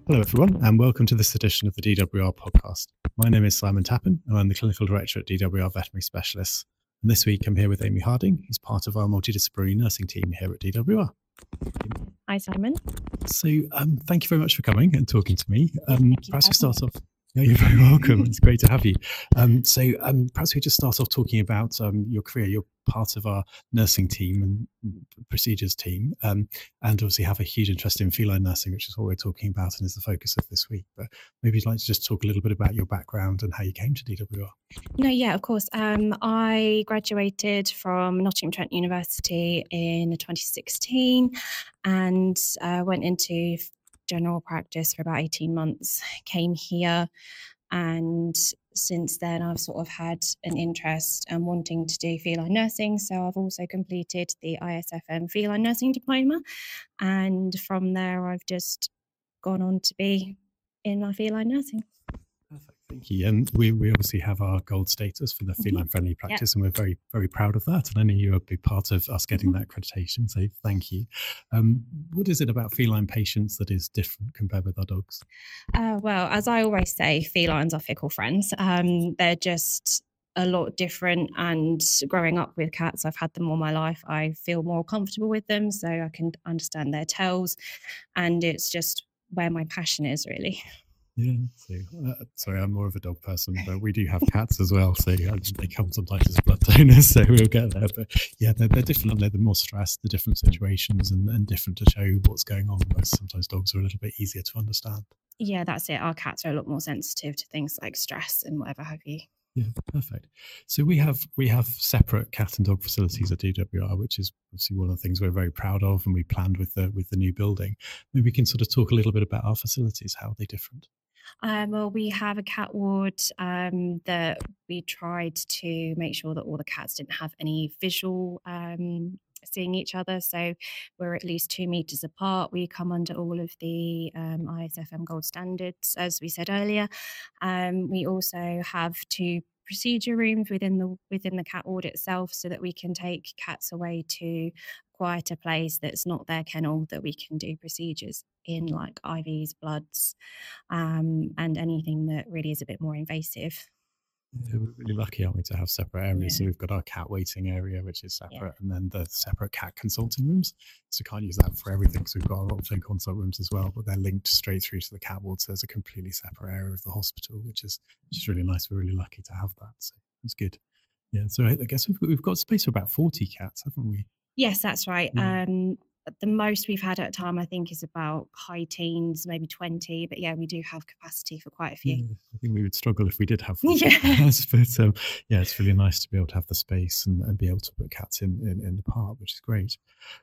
Hello, everyone, and welcome to this edition of the DWR podcast. My name is Simon Tappen, and I'm the Clinical Director at DWR Veterinary Specialists. And this week, I'm here with Amy Harding, who's part of our multidisciplinary nursing team here at DWR. Hi, Simon. So, thank you very much for coming and talking to me. Perhaps we start off. No, you're very welcome. It's great to have you. Perhaps we just start off talking about your career. You're part of our nursing team and procedures team, and obviously have a huge interest in feline nursing, which is what we're talking about and is the focus of this week. But maybe you'd like to just talk a little bit about your background and how you came to DWR. No, yeah, of course. I graduated from Nottingham Trent University in 2016 and went into general practice for about 18 months, came here, and since then I've sort of had an interest and wanting to do feline nursing. So I've also completed the ISFM feline nursing diploma, and from there I've just gone on to be in my feline nursing. Perfect. Thank you. And we obviously have our gold status for the feline friendly practice, and we're very, very proud of that. And I know you're a big part of us getting that accreditation. So thank you. What is it about feline patients that is different compared with our dogs? Well, as I always say, felines are fickle friends. They're just a lot different, and growing up with cats, I've had them all my life. I feel more comfortable with them, so I can understand their tells, and it's just where my passion is, really. Yeah, so sorry, I'm more of a dog person, but we do have cats as well. So they come sometimes as blood donors, so we'll get there. But yeah, they're different. They're more stressed, the different situations, and different to show what's going on. Whereas sometimes dogs are a little bit easier to understand. Yeah, that's it. Our cats are a lot more sensitive to things like stress and whatever have you. Yeah, perfect. So we have separate cat and dog facilities at DWR, which is obviously one of the things we're very proud of, and we planned with the new building. Maybe we can sort of talk a little bit about our facilities. How are they different? Well, we have a cat ward that we tried to make sure that all the cats didn't have any visual seeing each other. So we're at least 2 meters apart. We come under all of the ISFM gold standards, as we said earlier. We also have 2 procedure rooms within the cat ward itself, so that we can take cats away to quieter place that's not their kennel, that we can do procedures in, like IVs, bloods, and anything that really is a bit more invasive. Yeah, we're really lucky, aren't we, to have separate areas. Yeah. So we've got our cat waiting area, which is separate, Yeah. and then the separate cat consulting rooms. So we can't use that for everything. So we've got our Optone consult rooms as well, but they're linked straight through to the cat ward. So there's a completely separate area of the hospital, which is really nice. We're really lucky to have that. So it's good. Yeah. So I guess we've got space for about 40 cats, haven't we? Yes, that's right. Yeah. The most we've had at a time, I think, is about high teens, maybe 20. But yeah, we do have capacity for quite a few. Yeah, I think we would struggle if we did have 40 Yeah. cats, but yeah, it's really nice to be able to have the space and be able to put cats in the park, which is great.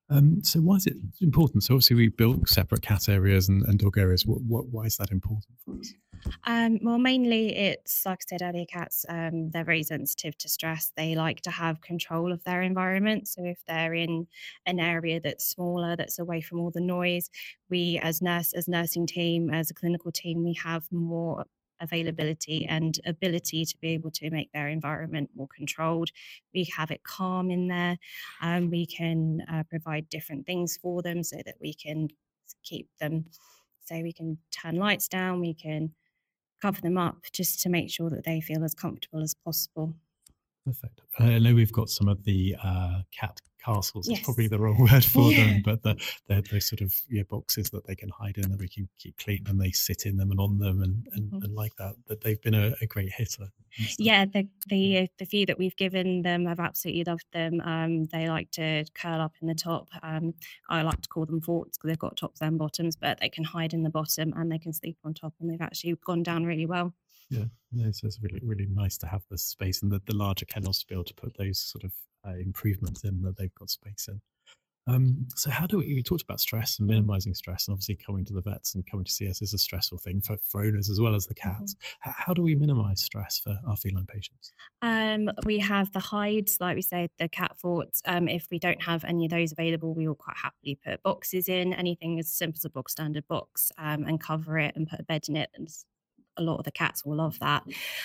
So why is it important? So obviously we built separate cat areas and dog areas. Why is that important for us? Well, mainly it's, like I said earlier, cats, they're very sensitive to stress. They like to have control of their environment. So if they're in an area that's smaller, that's away from all the noise, we as nursing team, as a clinical team, we have more availability and ability to be able to make their environment more controlled. We have it calm in there. We can provide different things for them so that we can keep them. So we can turn lights down, we can cover them up just to make sure that they feel as comfortable as possible. Perfect. I know we've got some of the cat castles. Yes. It's probably the wrong word for them, but they're sort of boxes that they can hide in that we can keep clean, and they sit in them and on them and like that. But they've been a great hitter. Yeah, the few that we've given them, I've absolutely loved them. They like to curl up in the top. I like to call them forts because they've got tops and bottoms, but they can hide in the bottom and they can sleep on top, and they've actually gone down really well. Yeah, no, so it's really, really nice to have this space and the larger kennels to be able to put those sort of improvements in that they've got space in. So how do we talked about stress and minimizing stress, and obviously coming to the vets and coming to see us is a stressful thing for owners as well as the cats. How do we minimize stress for our feline patients? We have the hides, like we said, the cat forts. If we don't have any of those available, we will quite happily put boxes in, anything as simple as a box standard box, and cover it and put a bed in it. And a lot of the cats will love that.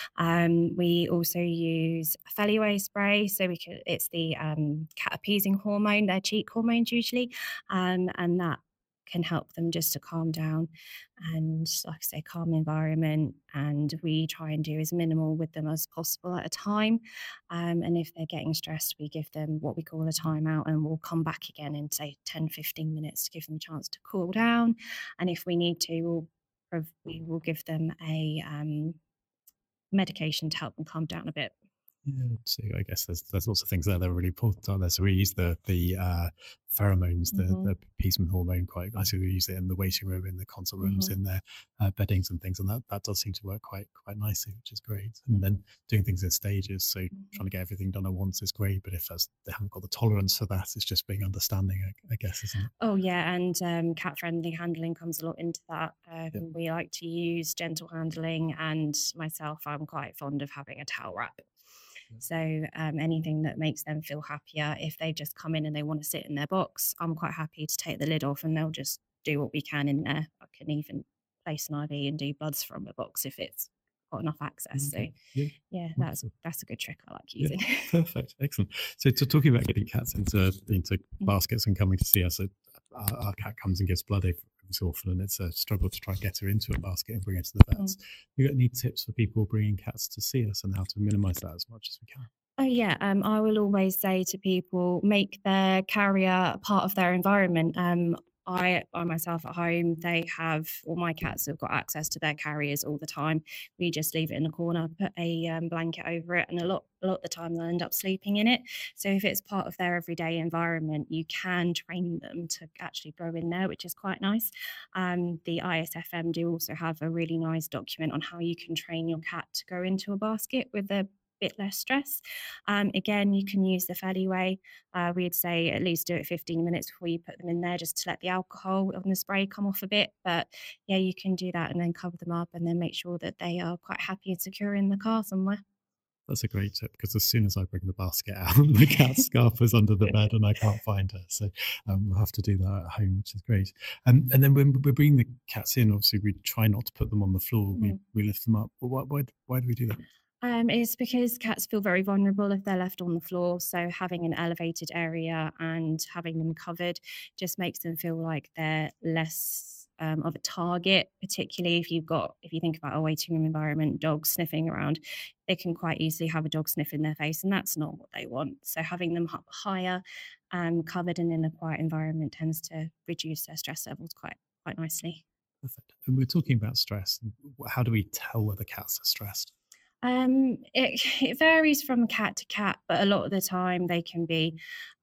We also use Feliway spray, so it's the cat appeasing hormone, their cheek hormones usually, and that can help them just to calm down and, like I say, calm environment. And we try and do as minimal with them as possible at a time. And if they're getting stressed, we give them what we call a timeout, and we'll come back again in, say, 10, 15 minutes to give them a chance to cool down. And if we need to, we will give them a medication to help them calm down a bit. Yeah, so I guess there's lots of things there that are really important, aren't there? So we use the pheromones, Hmm. the appeasement hormone quite nicely. We use it in the waiting room, in the consult rooms, Hmm. in their beddings and things, and that does seem to work quite nicely, which is great. And then doing things in stages, so Hmm. trying to get everything done at once is great. But if they haven't got the tolerance for that, it's just being understanding, I guess, isn't it? Oh yeah, and cat-friendly handling comes a lot into that. Yeah. We like to use gentle handling, and myself, I'm quite fond of having a towel wrap. Yeah. So anything that makes them feel happier, if they just come in and they want to sit in their box, I'm quite happy to take the lid off, and they'll just do what we can in there. I can even place an IV and do bloods from a box if it's got enough access. So Okay. Yeah. yeah, Wonderful. that's a good trick I like Yeah, using. perfect, excellent. So, talking about getting cats into baskets and coming to see us, our cat comes and gives blood every so often, and it's a struggle to try and get her into a basket and bring her to the Mm. vets. You got any tips for people bringing cats to see us and how to minimise that as much as we can? Oh yeah, I will always say to people, make their carrier a part of their environment. I myself at home, they have, all my cats have got access to their carriers all the time. We just leave it in the corner, put a blanket over it, and a lot of the time they'll end up sleeping in it. So if it's part of their everyday environment, you can train them to actually go in there, which is quite nice. The ISFM do also have a really nice document on how you can train your cat to go into a basket with a bit less stress. Again, you can use the Feli way. We'd say at least do it 15 minutes before you put them in there, just to let the alcohol on the spray come off a bit. But yeah, you can do that and then cover them up and then make sure that they are quite happy and secure in the car somewhere. That's a great tip because as soon as I bring the basket out, the cat's scarf is under the bed and I can't find her. So we'll have to do that at home, which is great. And then when we're bringing the cats in, obviously we try not to put them on the floor. Mhm. We lift them up. But why do we do that? It's because cats feel very vulnerable if they're left on the floor. So having an elevated area and having them covered just makes them feel like they're less of a target, particularly if you think about a waiting room environment, dogs sniffing around, they can quite easily have a dog sniff in their face, and that's not what they want. So having them up higher, covered and in a quiet environment tends to reduce their stress levels quite nicely. Perfect. And we're talking about stress. How do we tell whether cats are stressed? It varies from cat to cat, but a lot of the time they can be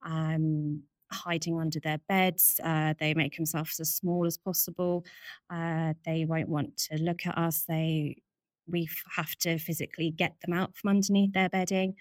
hiding under their beds. They make themselves as small as possible. They won't want to look at us. Have to physically get them out from underneath their bedding.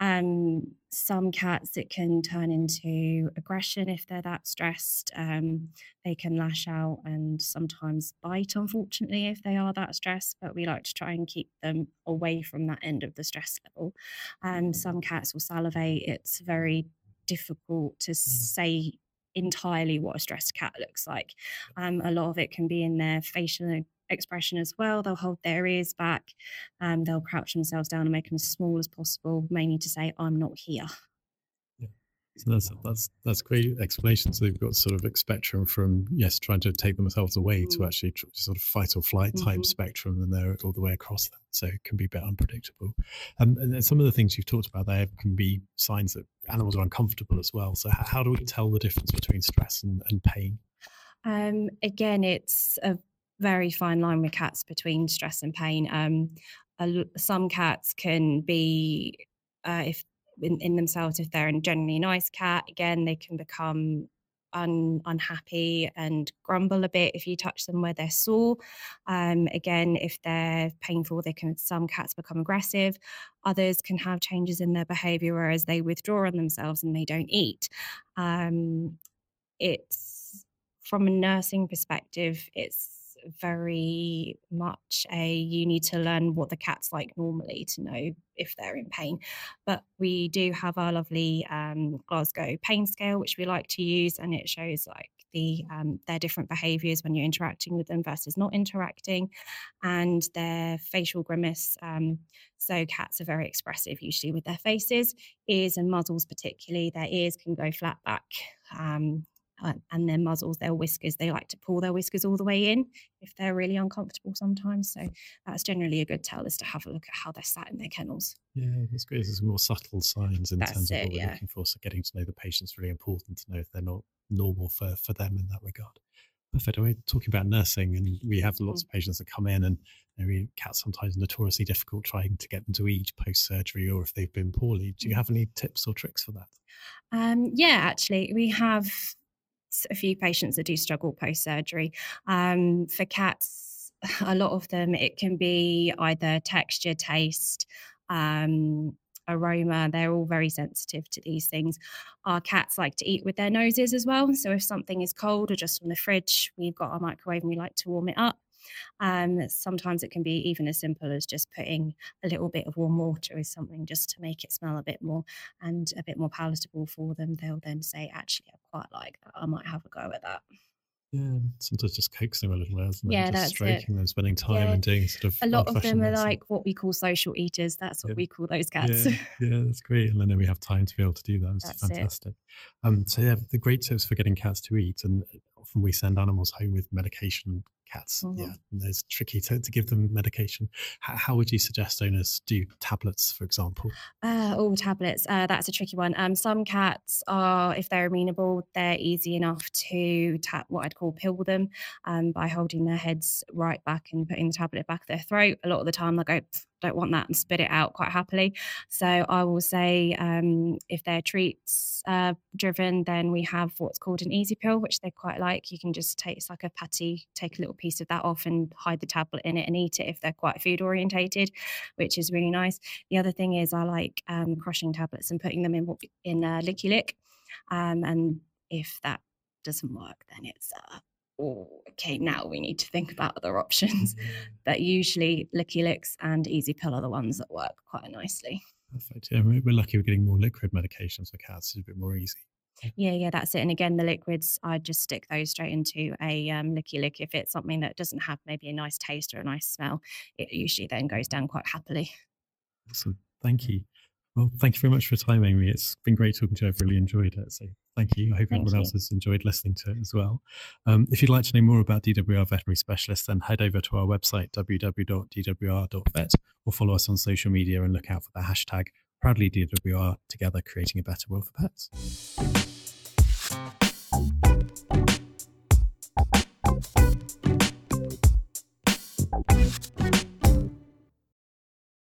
Some cats, it can turn into aggression if they're that stressed. They can lash out and sometimes bite, unfortunately, if they are that stressed. But we like to try and keep them away from that end of the stress level. Some cats will salivate. It's very difficult to Mm. say entirely what a stressed cat looks like. A lot of it can be in their facial expression as well. They'll hold their ears back, they'll crouch themselves down and make them as small as possible, mainly to say, I'm not here. Yeah. So that's great explanation. So they've got sort of a spectrum from yes, trying to take themselves away to Mm. actually sort of fight or flight type Mhm. spectrum, and they're all the way across that. So it can be a bit unpredictable. And then some of the things you've talked about there can be signs that animals are uncomfortable as well. So how do we tell the difference between stress and pain? Again, it's a very fine line with cats between stress and pain. Some cats can be, if in themselves, if they're a generally nice cat, again, they can become unhappy and grumble a bit if you touch them where they're sore. Again, if they're painful, some cats become aggressive. Others can have changes in their behavior, whereas they withdraw on themselves and they don't eat. Um, it's from a nursing perspective, it's very much you need to learn what the cat's like normally to know if they're in pain. But we do have our lovely Glasgow pain scale, which we like to use, and it shows like their different behaviors when you're interacting with them versus not interacting, and their facial grimace. So cats are very expressive usually with their faces, ears and muzzles particularly. Their ears can go flat back. and their muzzles, their whiskers. They like to pull their whiskers all the way in if they're really uncomfortable sometimes. So that's generally a good tell, is to have a look at how they're sat in their kennels. Yeah, that's great. There's more subtle signs in That's terms of it, what we're yeah. looking for. So getting to know the patient's really important to know if they're not normal for them in that regard. Perfect. We're talking about nursing, and we have lots of patients that come in, and cats sometimes notoriously difficult trying to get them to eat post surgery, or if they've been poorly. Do you have any tips or tricks for that? Yeah, actually, we have a few patients that do struggle post surgery. For cats, a lot of them, it can be either texture, taste, aroma. They're all very sensitive to these things. Our cats like to eat with their noses as well. So if something is cold or just from the fridge, we've got our microwave and we like to warm it up. Sometimes it can be even as simple as just putting a little bit of warm water with something just to make it smell a bit more and a bit more palatable for them. They'll then say, actually, I quite like that. I might have a go at that. Yeah, sometimes just coax them a little bit, isn't it? Yeah, Just that's it. stroking them, spending time Yeah. and doing sort of A lot of them old-fashioned are nursing. like what we call social eaters. That's what Yeah. we call those cats. Yeah, that's great. And then we have time to be able to do that. It's That's it. fantastic. So yeah, the great tips for getting cats to eat, and often we send animals home with medication. Cats, yeah, and it's tricky to give them medication. How would you suggest owners do tablets, for example? Tablets. That's a tricky one. Some cats are, if they're amenable, they're easy enough to what I'd call pill them by holding their heads right back and putting the tablet back their throat. A lot of the time they'll go, don't want that, and spit it out quite happily. So I will say if they're treats driven, then we have what's called an easy pill, which they quite like. You can just take, it's like a patty, take a little piece of that off and hide the tablet in it and eat it if they're quite food orientated, which is really nice. The other thing is I like crushing tablets and putting them in Licky Lick. And if that doesn't work, then it's okay, now we need to think about other options. But usually Licky Licks and Easy Pill are the ones that work quite nicely. Perfect. Yeah, we're lucky we're getting more liquid medications for cats. It's a bit more easy. Yeah, that's it. And again, the liquids, I just stick those straight into a Licky Lick. If it's something that doesn't have maybe a nice taste or a nice smell, it usually then goes down quite happily. Awesome. Thank you. Well, thank you very much for your time, Amy. It's been great talking to you. I've really enjoyed it. So thank you. I hope everyone else has enjoyed listening to it as well. If you'd like to know more about DWR Veterinary Specialists, then head over to our website, www.dwr.vet, or follow us on social media and look out for the hashtag ProudlyDWR, together creating a better world for pets.